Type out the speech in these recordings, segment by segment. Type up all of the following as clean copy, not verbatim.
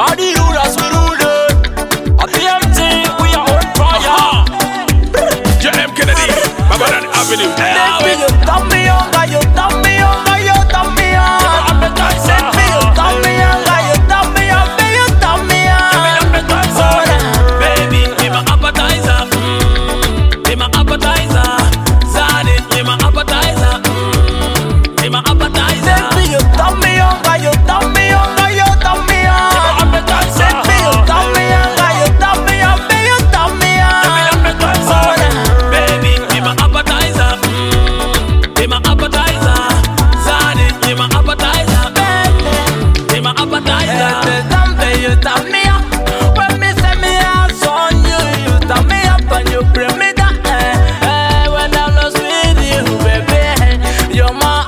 All the rulers we ruling. A BMT, we are on fire. JM Kennedy, Babadan Avenue. Baby, you turn me on, you turn me on, you turn me on. Baby, you turn me on, you turn me on, baby, you turn me on. Baby, be my appetizer. Be my appetizer. Zani, be my appetizer. Be my appetizer. Baby, you turn me on, you turn me on, you turn me on. Baby, you turn me on, you turn me on, baby, you turn me on. Baby, be my appetizer. Be my appetizer. Zani, be my appetizer. Be my appetizer. You turn me up. When me say me hands on you, you turn me up and you bring me down. When I'm lost with you, baby, you're my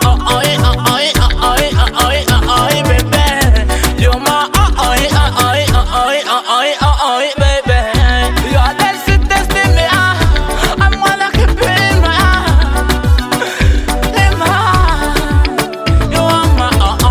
baby. You're my baby. You are dancing, testing me. I'm gonna keep in my you are my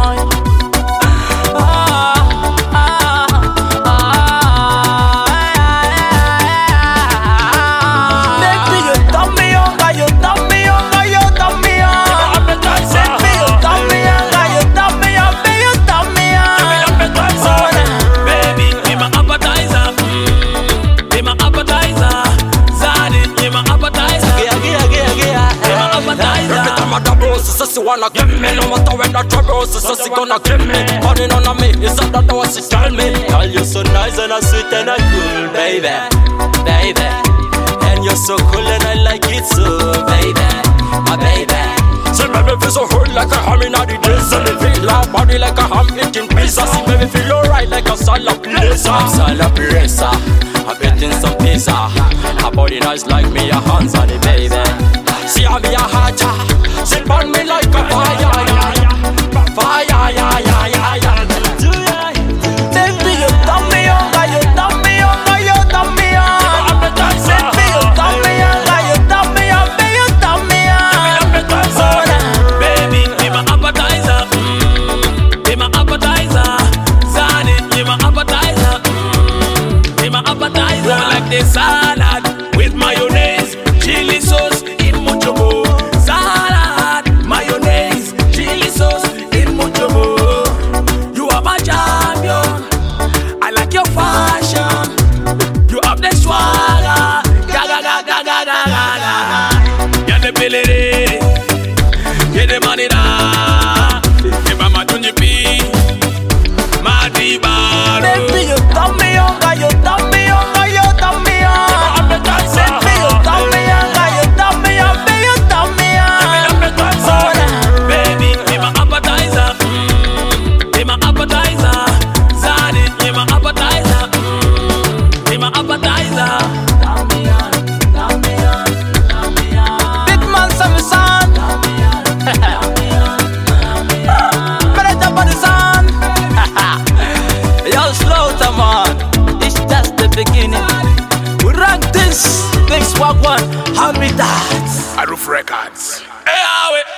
Baby, you turn me on, you turn me on, you turn me on. Baby, you turn me on, you turn me on, baby, you turn me on. Baby, be my appetizer. Be my appetizer. Zani, be my appetizer. Be my appetizer. Every time I double, so she wanna give me. No matter when I trouble, so she gonna give me. Running on me, is that the what she tell me? Girl, you're so nice and sweet and cool, baby, baby. And you're so cool and I like it so, baby, my baby. See baby feel so hot like a ham in the desert. Me feel like body like a ham eating pizza. See baby feel alright like a salad blazer. I'm salad blazer, I'm eating some pizza. Her body nice like me, her hands on it, baby. See how me a hot, she burn me like a fire, fire, yeah, yeah, yeah, yeah. Baby, you turn me on, you turn me on, you turn me on. Baby, you turn me on, you turn me on, baby, you turn me on. Baby, be my appetizer. Be my appetizer. Zani, be my appetizer. Be my appetizer. I like the salad with mayonnaise, chili sauce in mucho more. Salad, mayonnaise, chili sauce in mucho more. You are my champion. I like your fashion. You have the swagger. Gaga, gaga, gaga, gaga, gaga. Get the ability. Get the money now. If I'm a tunjipi, my diva. Baby, you turn me on, you turn me on, you turn me on. Baby, you turn me on, you turn me on, baby, you turn me on. Baby, be my appetizer. Be my appetizer. Zani, be my appetizer. Be my appetizer. Big man, some son. Better for the sun. Yo, Slaughter, man. It's just the beginning. We rank this. Next one, hand me that. Aruf Records. Hey,